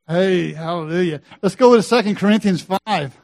Hey, hallelujah. Let's go to 2 Corinthians 5.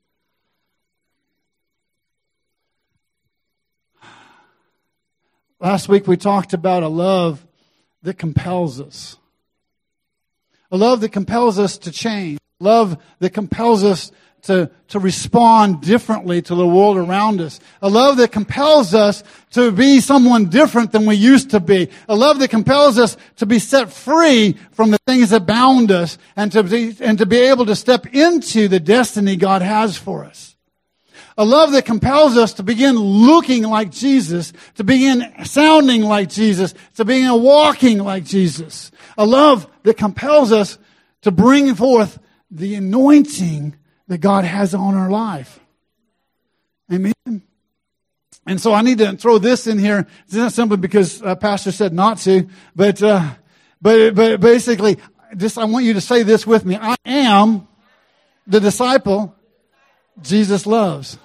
Last week we talked about a love that compels us. A love that compels us to change. Love that compels us to respond differently to the world around us. A love that compels us to be someone different than we used to be. A love that compels us to be set free from the things that bound us and to be able to step into the destiny God has for us. A love that compels us to begin looking like Jesus, to begin sounding like Jesus, to begin walking like Jesus. A love that compels us to bring forth the anointing that God has on our life. Amen. And so I need to throw this in here. It's not simply because Pastor said not to, but basically, I want you to say this with me. I am the disciple Jesus loves.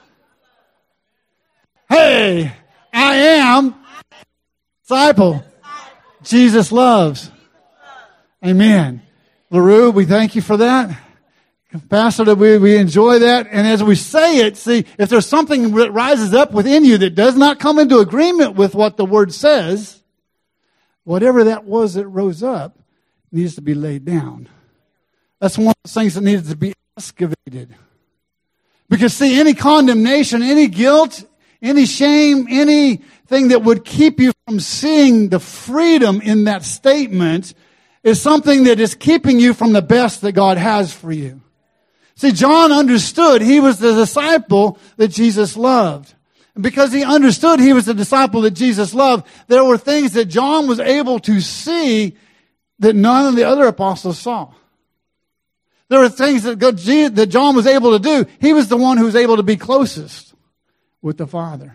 Hey, I am disciple Jesus loves. Amen. LaRue, we thank you for that. Pastor, we enjoy that. And as we say it, see, if there's something that rises up within you that does not come into agreement with what the Word says, whatever that was that rose up needs to be laid down. That's one of the things that needs to be excavated. Because see, any condemnation, any guilt, any shame, anything that would keep you from seeing the freedom in that statement is something that is keeping you from the best that God has for you. See, John understood he was the disciple that Jesus loved. And because he understood he was the disciple that Jesus loved, there were things that John was able to see that none of the other apostles saw. There were things that John was able to do. He was the one who was able to be closest with the Father.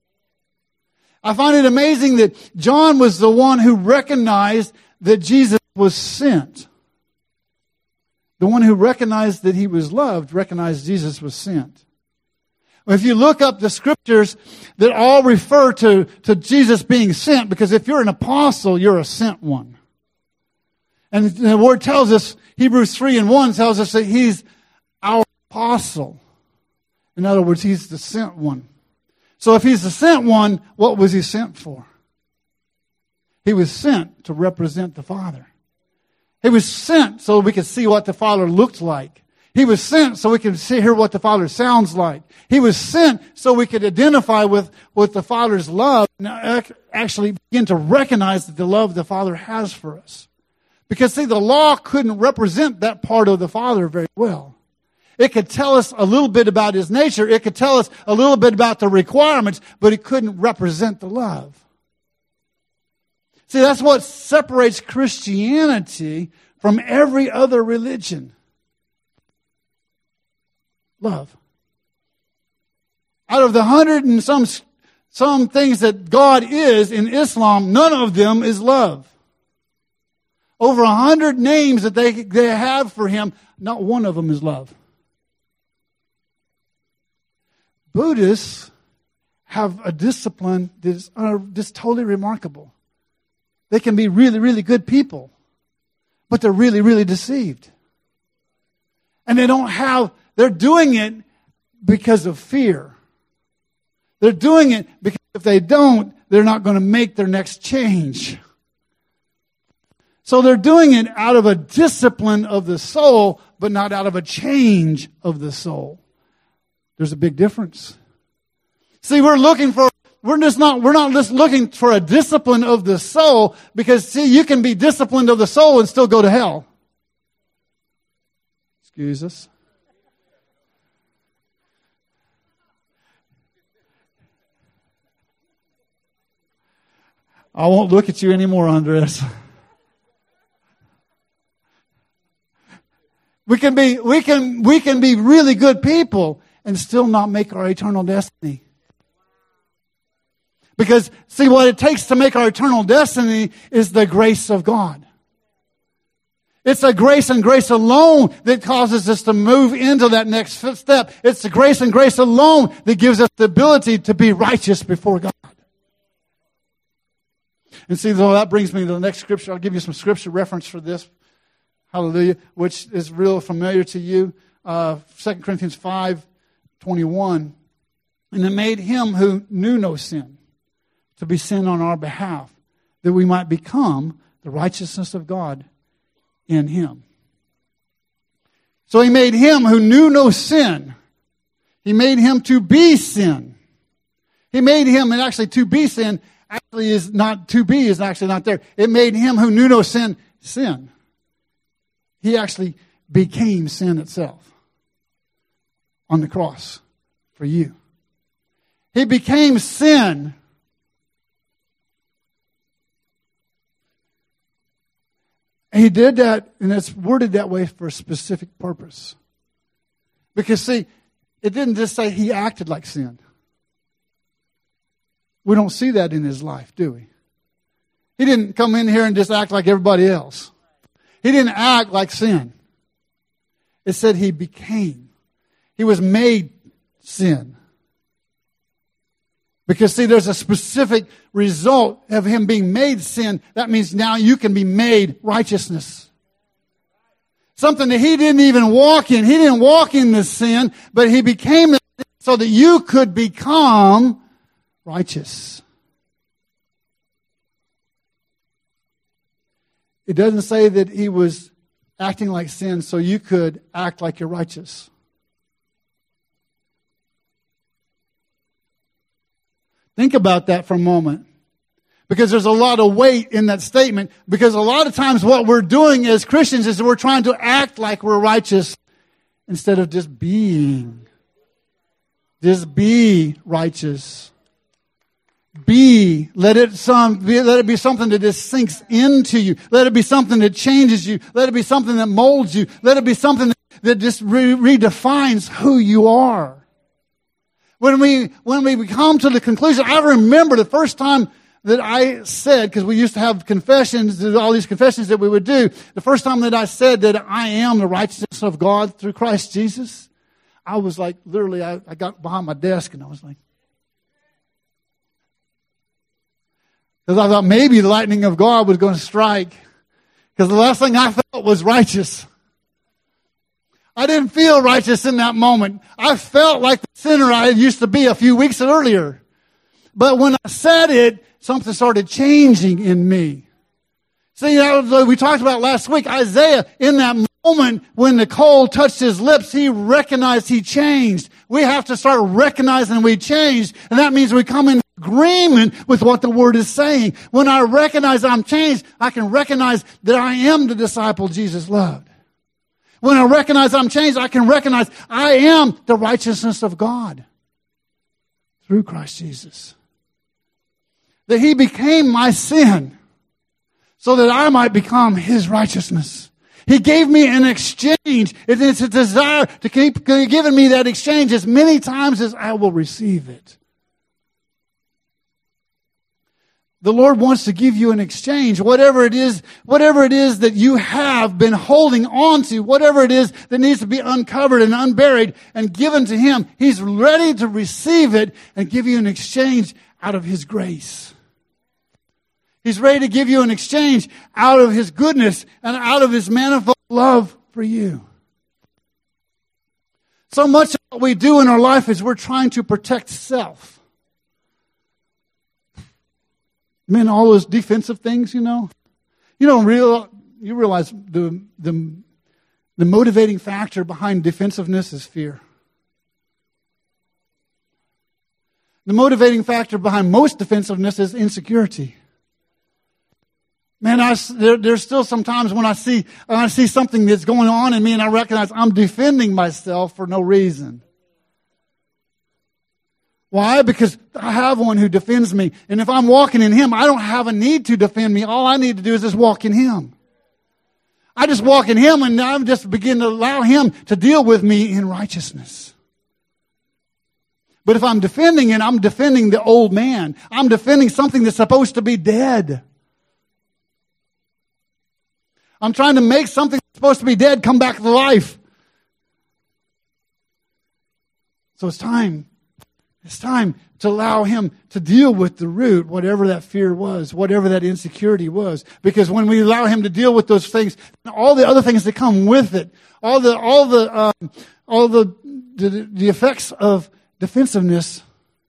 I find it amazing that John was the one who recognized that Jesus was sent. The one who recognized that he was loved recognized Jesus was sent. If you look up the scriptures that all refer to Jesus being sent, because if you're an apostle, you're a sent one. And the word tells us, Hebrews 3:1 tells us that he's our apostle. In other words, he's the sent one. So if he's the sent one, what was he sent for? He was sent to represent the Father. He was sent so we could see what the Father looked like. He was sent so we could hear what the Father sounds like. He was sent so we could identify with the Father's love and actually begin to recognize the love the Father has for us. Because see, the law couldn't represent that part of the Father very well. It could tell us a little bit about his nature. It could tell us a little bit about the requirements, but it couldn't represent the love. See, that's what separates Christianity from every other religion. Love. Out of the 100 and some things that God is in Islam, none of them is love. Over 100 names that they have for him, not one of them is love. Buddhists have a discipline that is just totally remarkable. They can be really, really good people, but they're really, really deceived. And they're doing it because of fear. They're doing it because if they don't, they're not going to make their next change. So they're doing it out of a discipline of the soul, but not out of a change of the soul. There's a big difference. See, we're not just looking for a discipline of the soul, because see, you can be disciplined of the soul and still go to hell. Excuse us. I won't look at you anymore, Andres. We can be really good people and still not make our eternal destiny. Because, see, what it takes to make our eternal destiny is the grace of God. It's a grace and grace alone that causes us to move into that next step. It's the grace and grace alone that gives us the ability to be righteous before God. And see, though, that brings me to the next scripture. I'll give you some scripture reference for this. Hallelujah. Which is real familiar to you. 2 Corinthians 5:21. And it made him who knew no sin to be sin on our behalf, that we might become the righteousness of God in him. So he made him who knew no sin. He made him to be sin. He made him, and actually to be sin actually is not, to be is actually not there. It made him who knew no sin, sin. He actually became sin itself on the cross for you. He became sin. He did that, and it's worded that way for a specific purpose. Because, see, it didn't just say he acted like sin. We don't see that in his life, do we? He didn't come in here and just act like everybody else. He didn't act like sin. It said he became. He was made sin. Because, see, there's a specific result of him being made sin. That means now you can be made righteousness. Something that he didn't even walk in. He didn't walk in this sin, but he became the sin so that you could become righteous. It doesn't say that he was acting like sin so you could act like you're righteous. Think about that for a moment. Because there's a lot of weight in that statement. Because a lot of times what we're doing as Christians is we're trying to act like we're righteous instead of just being. Just be righteous. Let it be something that just sinks into you. Let it be something that changes you. Let it be something that molds you. Let it be something that just redefines who you are. When we come to the conclusion, I remember the first time that I said, because we used to have confessions, all these confessions that we would do, the first time that I said that I am the righteousness of God through Christ Jesus, I was like, literally, I got behind my desk and I was like, because I thought maybe the lightning of God was going to strike. Because the last thing I felt was righteous. I didn't feel righteous in that moment. I felt like the sinner I used to be a few weeks earlier. But when I said it, something started changing in me. See, we talked about last week, Isaiah, in that moment when the coal touched his lips, he recognized he changed. We have to start recognizing we changed. And that means we come in agreement with what the Word is saying. When I recognize I'm changed, I can recognize that I am the disciple Jesus loved. When I recognize I'm changed, I can recognize I am the righteousness of God through Christ Jesus. That he became my sin so that I might become his righteousness. He gave me an exchange. It's a desire to keep giving me that exchange as many times as I will receive it. The Lord wants to give you an exchange. Whatever it is that you have been holding on to, whatever it is that needs to be uncovered and unburied and given to him, he's ready to receive it and give you an exchange out of his grace. He's ready to give you an exchange out of his goodness and out of his manifold love for you. So much of what we do in our life is we're trying to protect self. Man, all those defensive things, you know. You realize the motivating factor behind defensiveness is fear. The motivating factor behind most defensiveness is insecurity. Man, there's still some times when I see something that's going on in me and I recognize I'm defending myself for no reason. Why? Because I have one who defends me. And if I'm walking in him, I don't have a need to defend me. All I need to do is just walk in him. I just walk in him and I just begin to allow him to deal with me in righteousness. But if I'm defending it, I'm defending the old man. I'm defending something that's supposed to be dead. I'm trying to make something that's supposed to be dead come back to life. So it's time It's time to allow Him to deal with the root, whatever that fear was, whatever that insecurity was. Because when we allow Him to deal with those things, all the other things that come with it, all the effects of defensiveness,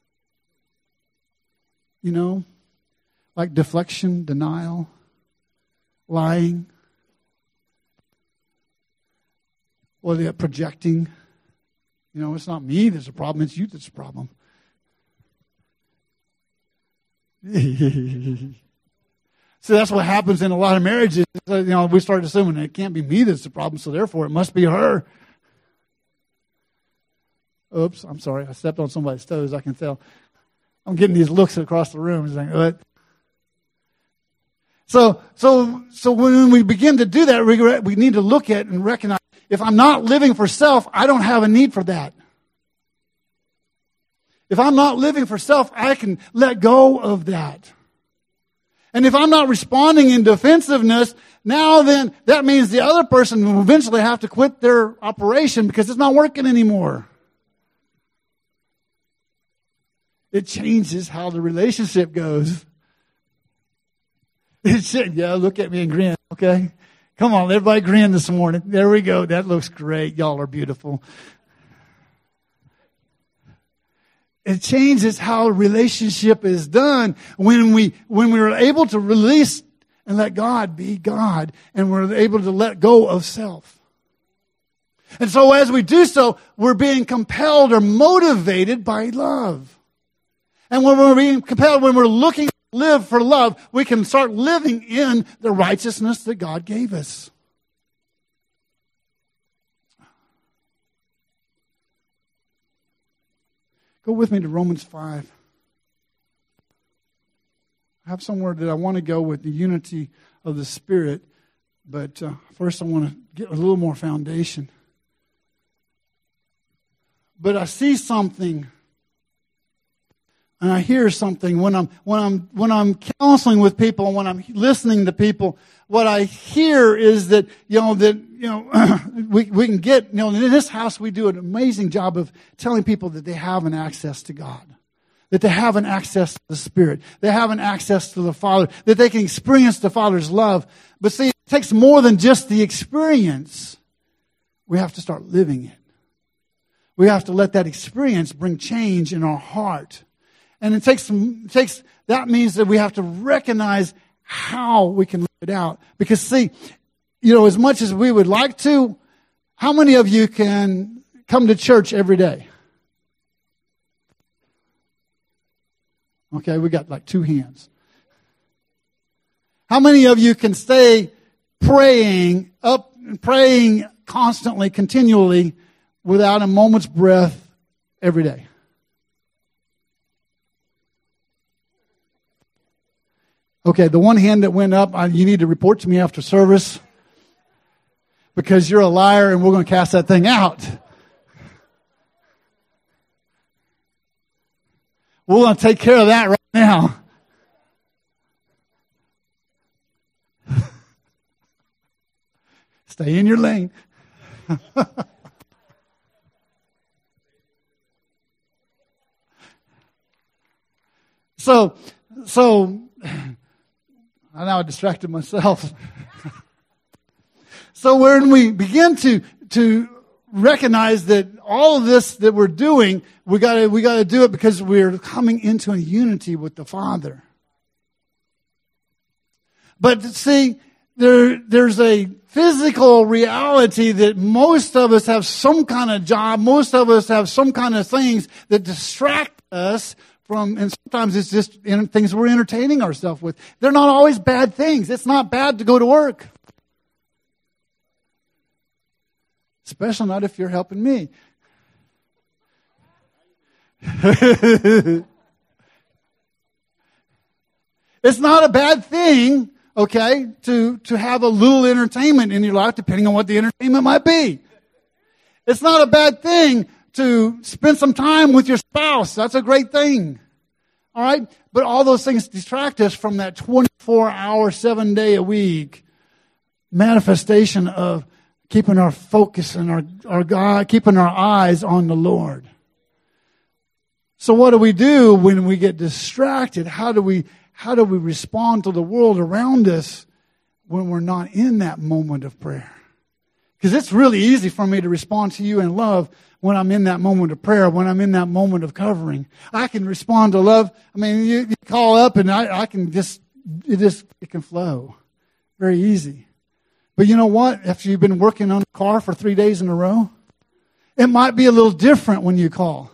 like deflection, denial, lying, or the projecting. It's not me that's a problem, it's you that's a problem. So that's what happens in a lot of marriages. We start assuming it can't be me that's the problem, so therefore it must be her. Oops, I'm sorry. I stepped on somebody's toes, I can tell. I'm getting these looks across the room. It's like, what? So when we begin to do that, we need to look at and recognize, if I'm not living for self, I don't have a need for that. If I'm not living for self, I can let go of that. And if I'm not responding in defensiveness, now then, that means the other person will eventually have to quit their operation because it's not working anymore. It changes how the relationship goes. Yeah, look at me and grin, okay? Come on, everybody grin this morning. There we go. That looks great. Y'all are beautiful. It changes how a relationship is done when we're able to release and let God be God, and we're able to let go of self. And so as we do so, we're being compelled or motivated by love. And when we're being compelled, when we're looking to live for love, we can start living in the righteousness that God gave us. Go with me to Romans 5. I have somewhere that I want to go with the unity of the Spirit, but first I want to get a little more foundation. But I see something, and I hear something when I'm counseling with people, when I'm listening to people. What I hear is that we can get in this house we do an amazing job of telling people that they have an access to God, that they have an access to the Spirit, they have an access to the Father, that they can experience the Father's love. But see, it takes more than just the experience. We have to start living it. We have to let that experience bring change in our heart. And that means that we have to recognize how we can live it out. Because see, as much as we would like to, how many of you can come to church every day? Okay, we got like 2 hands. How many of you can stay praying constantly, continually, without a moment's breath every day? Okay, the one hand that went up, you need to report to me after service because you're a liar and we're going to cast that thing out. We're going to take care of that right now. Stay in your lane. So I now distracted myself. So when we begin to recognize that all of this that we're doing, we got to do it because we're coming into a unity with the Father. But see, there's a physical reality that most of us have some kind of job, most of us have some kind of things that distract us from, and sometimes it's just things we're entertaining ourselves with. They're not always bad things. It's not bad to go to work. Especially not if you're helping me. It's not a bad thing, okay, to have a little entertainment in your life, depending on what the entertainment might be. It's not a bad thing to spend some time with your spouse. That's a great thing. All right? But all those things distract us from that 24-hour, 7-day-a-week manifestation of keeping our focus and our God, keeping our eyes on the Lord. So what do we do when we get distracted? How do we respond to the world around us when we're not in that moment of prayer? Because it's really easy for me to respond to you in love when I'm in that moment of prayer, when I'm in that moment of covering. I can respond to love. I mean, you call up and I can it can flow. Very easy. But you know what? After you've been working on the car for 3 days in a row, it might be a little different when you call.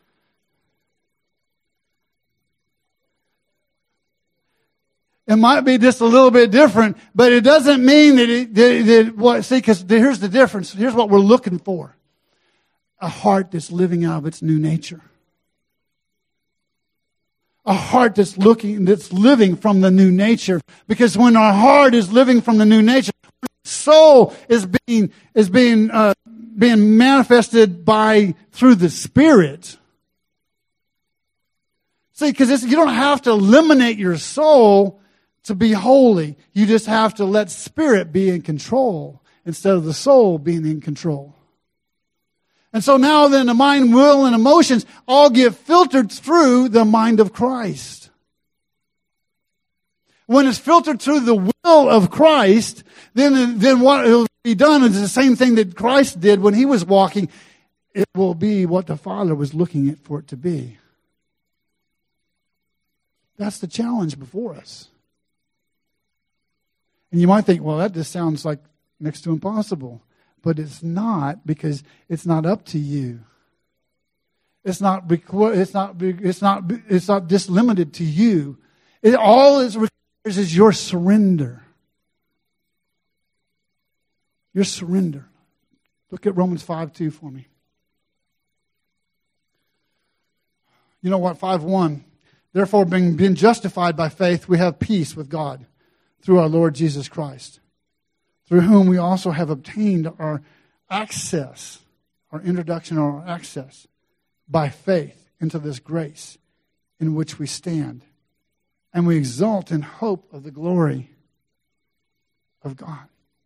It might be just a little bit different, but it doesn't mean because here's the difference. Here's what we're looking for. A heart that's living out of its new nature. A heart that's living from the new nature. Because when our heart is living from the new nature, soul is being manifested through the Spirit. See, because you don't have to eliminate your soul to be holy. You just have to let Spirit be in control instead of the soul being in control. And so now then the mind, will, and emotions all get filtered through the mind of Christ. When it's filtered through the will of Christ, then what will be done is the same thing that Christ did when he was walking. It will be what the Father was looking for it to be. That's the challenge before us. And you might think, well, that just sounds like next to impossible. But it's not, because it's not up to you. It's not just limited to you. All it requires is your surrender. Your surrender. Look at Romans 5:2 for me. You know what? 5:1. Therefore, being justified by faith, we have peace with God through our Lord Jesus Christ, through whom we also have obtained our access, our introduction or our access by faith into this grace in which we stand. And we exult in hope of the glory of God.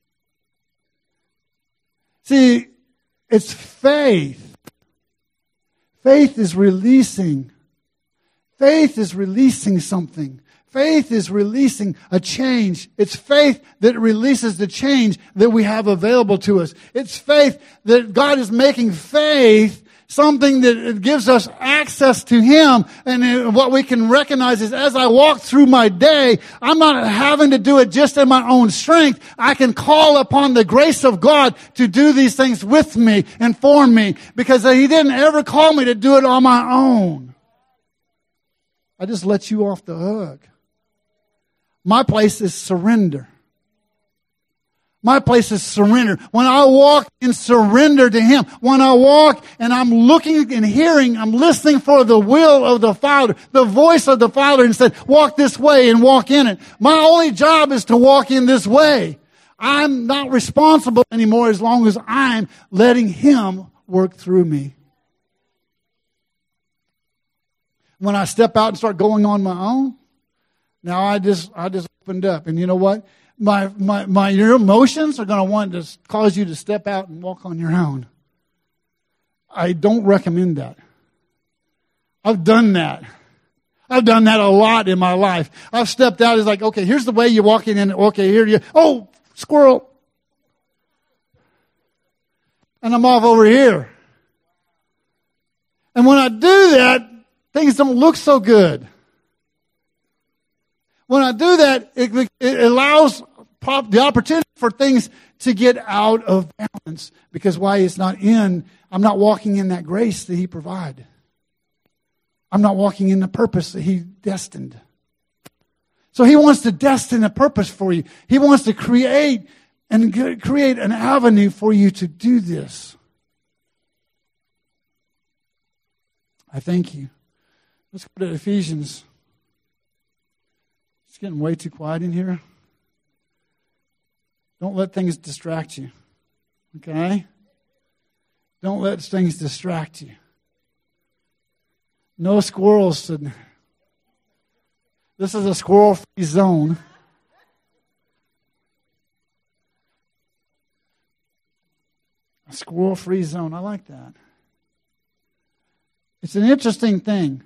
See, it's faith. Faith is releasing. Faith is releasing something. Faith is releasing a change. It's faith that releases the change that we have available to us. It's faith that God is making faith something that gives us access to Him. And what we can recognize is as I walk through my day, I'm not having to do it just in my own strength. I can call upon the grace of God to do these things with me and for me, because He didn't ever call me to do it on my own. I just let you off the hook. My place is surrender. My place is surrender. When I walk in surrender to Him, when I walk and I'm looking and hearing, I'm listening for the will of the Father, the voice of the Father, and said, walk this way and walk in it. My only job is to walk in this way. I'm not responsible anymore as long as I'm letting Him work through me. When I step out and start going on my own, now I just opened up. And you know what? Your emotions are going to want to cause you to step out and walk on your own. I don't recommend that. I've done that. I've done that a lot in my life. I've stepped out. It's like, okay, here's the way you walk in. Okay, here you. Oh, squirrel. And I'm off over here. And when I do that, things don't look so good. When I do that, it allows the opportunity for things to get out of balance. Because I'm not walking in that grace that He provided. I'm not walking in the purpose that He destined. So He wants to destine a purpose for you. He wants to create an avenue for you to do this. I thank you. Let's go to Ephesians. It's getting way too quiet in here. Don't let things distract you. Okay? Don't let things distract you. No squirrels. This is a squirrel-free zone. A squirrel-free zone. I like that. It's an interesting thing.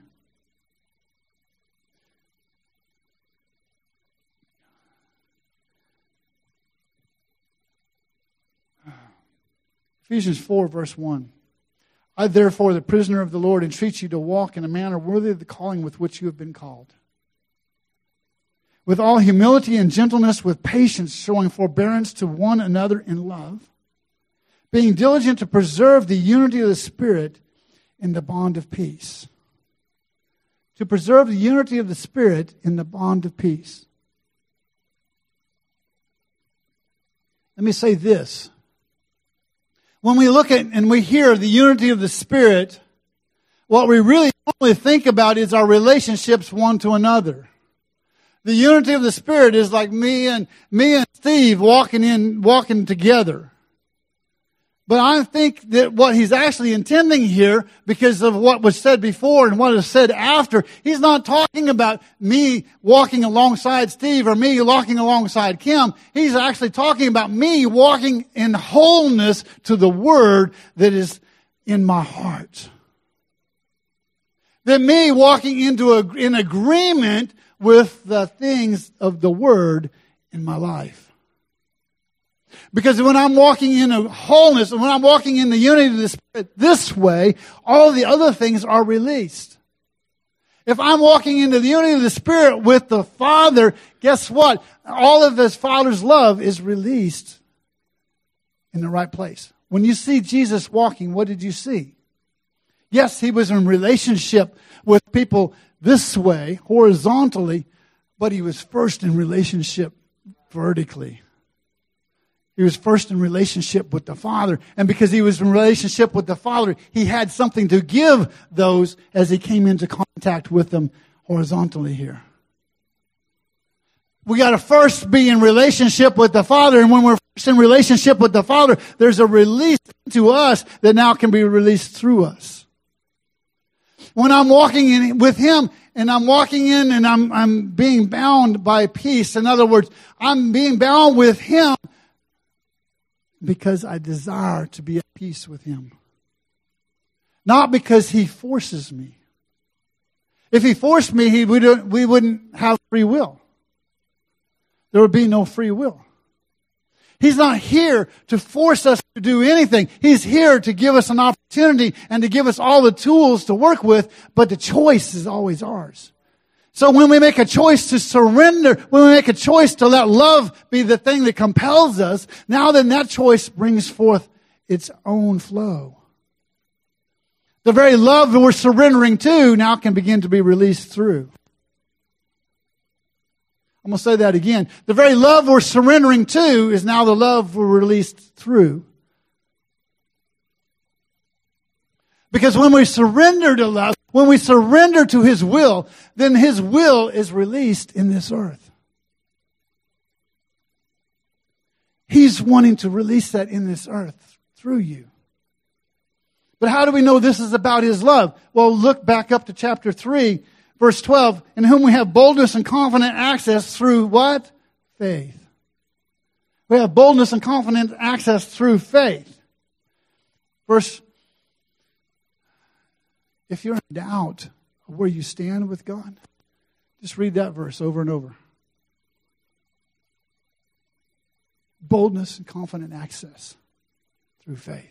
Ephesians 4, verse 1. I, therefore, the prisoner of the Lord, entreat you to walk in a manner worthy of the calling with which you have been called, with all humility and gentleness, with patience, showing forbearance to one another in love, being diligent to preserve the unity of the Spirit in the bond of peace. To preserve the unity of the Spirit in the bond of peace. Let me say this. When we look at and we hear the unity of the Spirit, what we really only think about is our relationships one to another. The unity of the Spirit is like me and Steve walking together. But I think that what he's actually intending here, because of what was said before and what is said after, he's not talking about me walking alongside Steve or me walking alongside Kim. He's actually talking about me walking in wholeness to the Word that is in my heart. That me walking in agreement with the things of the Word in my life. Because when I'm walking in a wholeness, and when I'm walking in the unity of the Spirit this way, all the other things are released. If I'm walking into the unity of the Spirit with the Father, guess what? All of His Father's love is released in the right place. When you see Jesus walking, what did you see? Yes, He was in relationship with people this way, horizontally, but He was first in relationship vertically. He was first in relationship with the Father. And because He was in relationship with the Father, He had something to give those as He came into contact with them horizontally here. We got to first be in relationship with the Father. And when we're first in relationship with the Father, there's a release to us that now can be released through us. When I'm walking in with Him, and I'm walking in and I'm being bound by peace. In other words, I'm being bound with Him because I desire to be at peace with Him. Not because He forces me. If He forced me, we wouldn't have free will. There would be no free will. He's not here to force us to do anything. He's here to give us an opportunity and to give us all the tools to work with, but the choice is always ours. So when we make a choice to surrender, when we make a choice to let love be the thing that compels us, now then that choice brings forth its own flow. The very love that we're surrendering to now can begin to be released through. I'm going to say that again. The very love we're surrendering to is now the love we're released through. Because when we surrender to love, when we surrender to His will, then His will is released in this earth. He's wanting to release that in this earth through you. But how do we know this is about His love? Well, look back up to chapter 3, verse 12. In whom we have boldness and confident access through what? Faith. We have boldness and confident access through faith. If you're in doubt of where you stand with God, just read that verse over and over. Boldness and confident access through faith.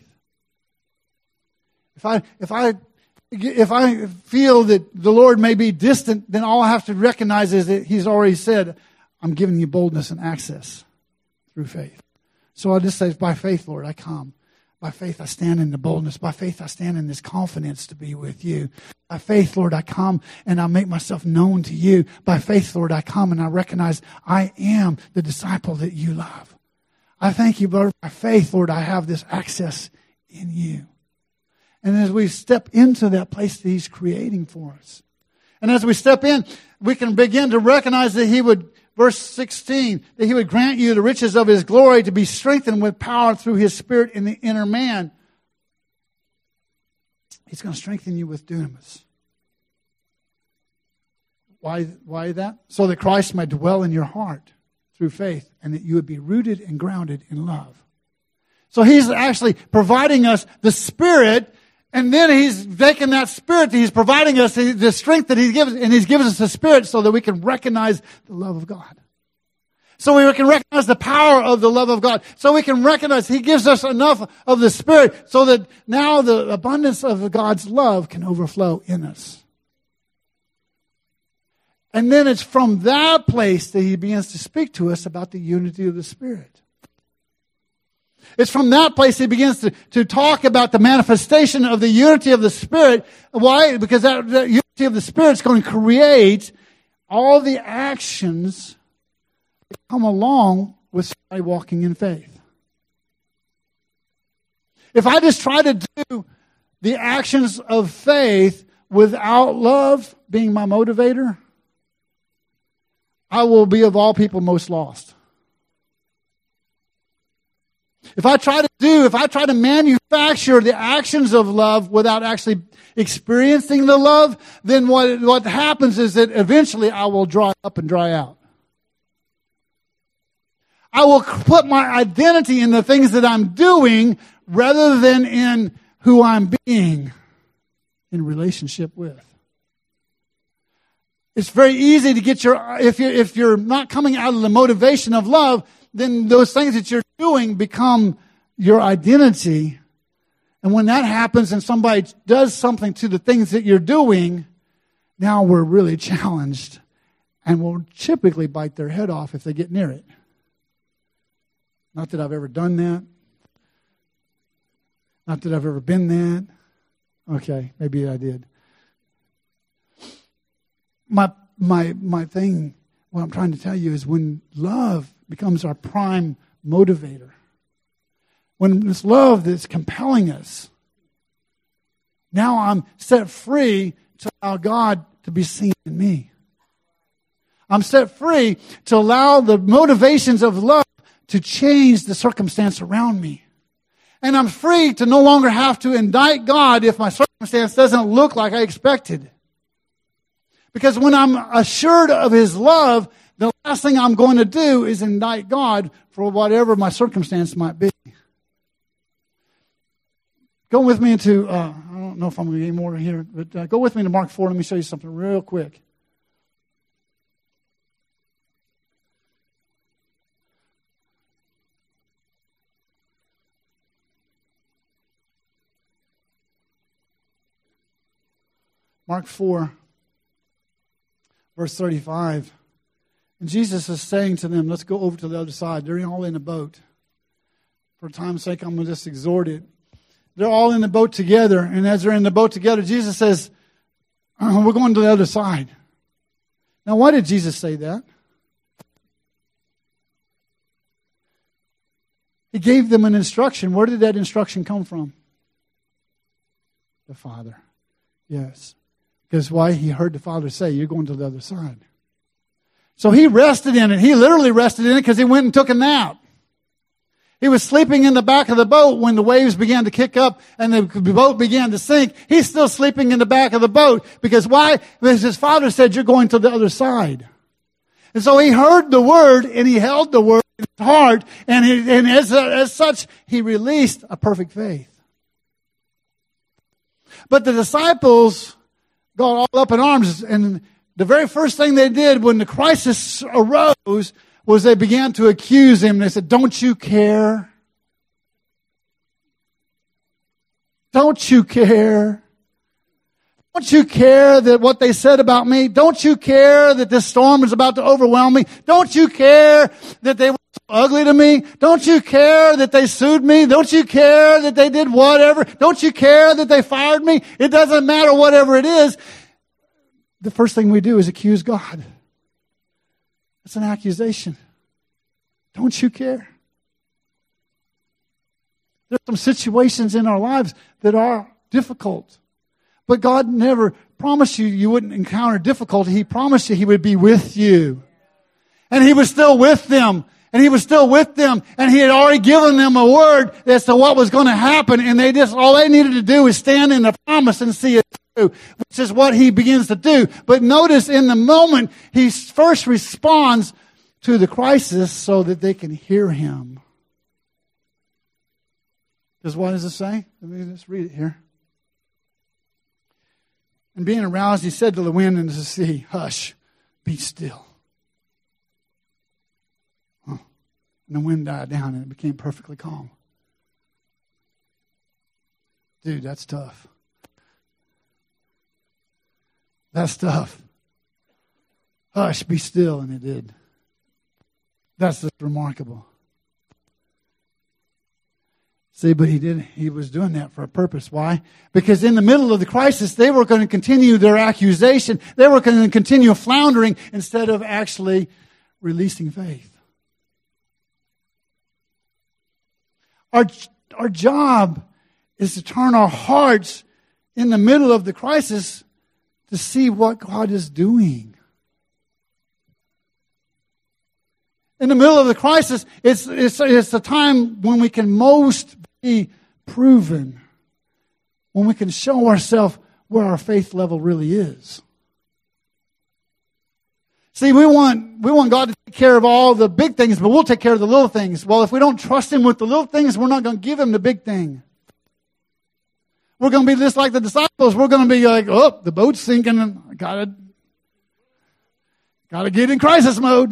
If I feel that the Lord may be distant, then all I have to recognize is that He's already said, I'm giving you boldness and access through faith. So I'll just say, by faith, Lord, I come. By faith, I stand in the boldness. By faith, I stand in this confidence to be with you. By faith, Lord, I come and I make myself known to you. By faith, Lord, I come and I recognize I am the disciple that you love. I thank you, Lord. By faith, Lord, I have this access in you. And as we step into that place that He's creating for us, and as we step in, we can begin to recognize that He would, verse 16, that He would grant you the riches of His glory to be strengthened with power through His Spirit in the inner man. He's going to strengthen you with dunamis. Why that? So that Christ might dwell in your heart through faith, and that you would be rooted and grounded in love. So He's actually providing us the Spirit And then He's taken that Spirit that He's providing us, the strength that He gives, and He's given us the Spirit so that we can recognize the love of God. So we can recognize the power of the love of God. So we can recognize He gives us enough of the Spirit so that now the abundance of God's love can overflow in us. And then it's from that place that He begins to speak to us about the unity of the Spirit. It's from that place He begins to talk about the manifestation of the unity of the Spirit. Why? Because that unity of the Spirit is going to create all the actions that come along with somebody walking in faith. If I just try to do the actions of faith without love being my motivator, I will be of all people most lost. If I try to manufacture the actions of love without actually experiencing the love, then what happens is that eventually I will dry up and dry out. I will put my identity in the things that I'm doing rather than in who I'm being in relationship with. It's very easy to get if you're not coming out of the motivation of love, then those things that you're doing become your identity. And when that happens and somebody does something to the things that you're doing, now we're really challenged and will typically bite their head off if they get near it. Not that I've ever done that. Not that I've ever been that. Okay, maybe I did. My thing, what I'm trying to tell you is when love becomes our prime motivator, when it's love that's compelling us, now I'm set free to allow God to be seen in me. I'm set free to allow the motivations of love to change the circumstance around me. And I'm free to no longer have to indict God if my circumstance doesn't look like I expected. Because when I'm assured of His love, the last thing I'm going to do is indict God for whatever my circumstance might be. Go with me into, I don't know if I'm going to get more here, but go with me to Mark 4. Let me show you something real quick. Mark 4, verse 35. And Jesus is saying to them, let's go over to the other side. They're all in a boat. For time's sake, I'm going to just exhort it. They're all in the boat together. And as they're in the boat together, Jesus says, we're going to the other side. Now, why did Jesus say that? He gave them an instruction. Where did that instruction come from? The Father. Yes. Because why? He heard the Father say, you're going to the other side. So He rested in it. He literally rested in it because He went and took a nap. He was sleeping in the back of the boat when the waves began to kick up and the boat began to sink. He's still sleeping in the back of the boat. Because why? Because His Father said, you're going to the other side. And so He heard the word and He held the word in His heart. And as such, He released a perfect faith. But the disciples got all up in arms, and the very first thing they did when the crisis arose was they began to accuse Him. They said, don't you care? Don't you care? Don't you care that what they said about me? Don't you care that this storm is about to overwhelm me? Don't you care that they were so ugly to me? Don't you care that they sued me? Don't you care that they did whatever? Don't you care that they fired me? It doesn't matter whatever it is. The first thing we do is accuse God. It's an accusation. Don't you care? There's some situations in our lives that are difficult. But God never promised you wouldn't encounter difficulty. He promised you He would be with you. And He was still with them. And He was still with them. And He had already given them a word as to what was going to happen. And all they needed to do is stand in the promise and see it through, which is what He begins to do. But notice in the moment, He first responds to the crisis so that they can hear Him. Because what does it say? Let me just read it here. And being aroused, he said to the wind and to the sea, "Hush, be still." And the wind died down and it became perfectly calm. Dude, that's tough. That's tough. Hush, be still, and it did. That's just remarkable. See, but he was doing that for a purpose. Why? Because in the middle of the crisis, they were going to continue their accusation. They were going to continue floundering instead of actually releasing faith. Our job is to turn our hearts in the middle of the crisis to see what God is doing. In the middle of the crisis, it's the time when we can most be proven, when we can show ourselves where our faith level really is. See, we want God to take care of all the big things, but we'll take care of the little things. Well, if we don't trust Him with the little things, we're not going to give Him the big thing. We're going to be just like the disciples. We're going to be like, oh, the boat's sinking, and I gotta get in crisis mode.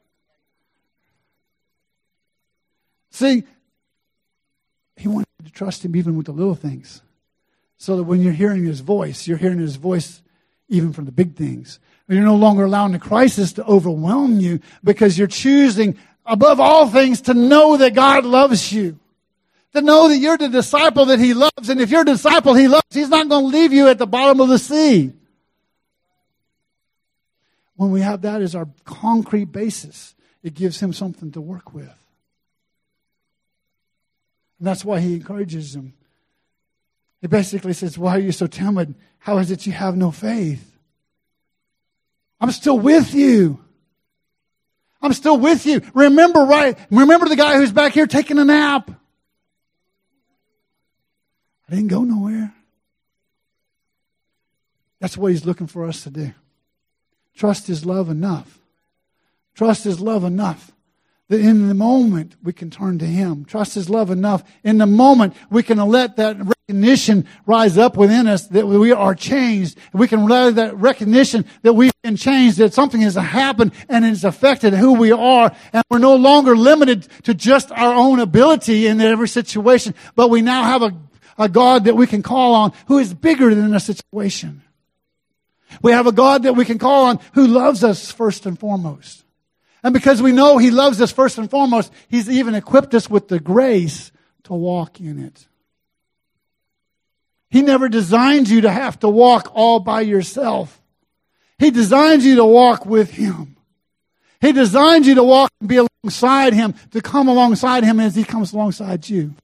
See, He wanted you to trust Him even with the little things. So that when you're hearing His voice, you're hearing His voice even from the big things. You're no longer allowing the crisis to overwhelm you because you're choosing, above all things, to know that God loves you. To know that you're the disciple that He loves. And if you're a disciple He loves, He's not going to leave you at the bottom of the sea. When we have that as our concrete basis, it gives Him something to work with. And that's why He encourages them. He basically says, why are you so timid? How is it you have no faith? I'm still with you. I'm still with you. Remember the guy who's back here taking a nap. I didn't go nowhere. That's what He's looking for us to do. Trust His love enough. Trust His love enough that in the moment we can turn to Him. Trust His love enough. In the moment we can let that recognition rise up within us that we are changed. We can let that recognition that we've been changed, that something has happened and it's affected who we are. And we're no longer limited to just our own ability in every situation, but we now have a God that we can call on who is bigger than a situation. We have a God that we can call on who loves us first and foremost. And because we know He loves us first and foremost, He's even equipped us with the grace to walk in it. He never designed you to have to walk all by yourself. He designed you to walk with Him. He designed you to walk and be alongside Him, to come alongside Him as He comes alongside you.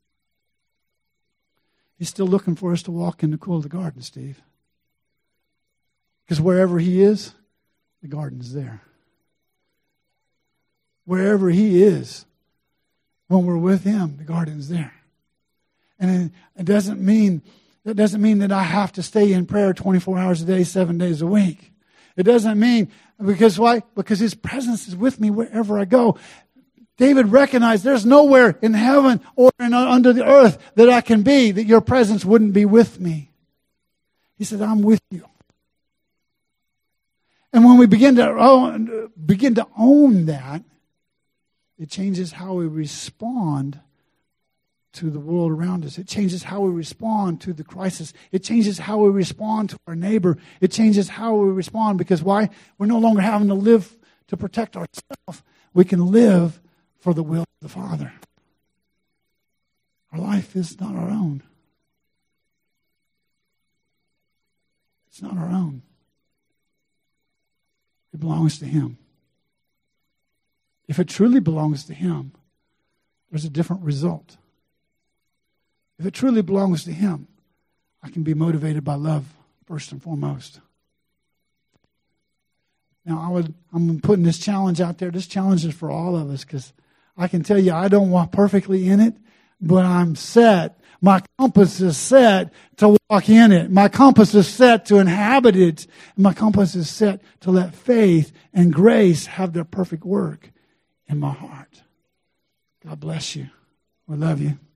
He's still looking for us to walk in the cool of the garden, Steve. Because wherever He is, the garden's there. Wherever He is, when we're with Him, the garden's there. And that doesn't mean that I have to stay in prayer 24 hours a day, 7 days a week. It doesn't mean, because why? Because His presence is with me wherever I go. David recognized there's nowhere in heaven or under the earth that I can be that your presence wouldn't be with me. He said, I'm with you. And when we begin to own that, it changes how we respond to the world around us. It changes how we respond to the crisis. It changes how we respond to our neighbor. It changes how we respond because why? We're no longer having to live to protect ourselves. We can live for the will of the Father. Our life is not our own. It's not our own. It belongs to Him. If it truly belongs to Him, there's a different result. If it truly belongs to Him, I can be motivated by love first and foremost. Now, I'm putting this challenge out there. This challenge is for all of us because I can tell you I don't walk perfectly in it, but I'm set. My compass is set to walk in it. My compass is set to inhabit it. And my compass is set to let faith and grace have their perfect work in my heart. God bless you. We love you.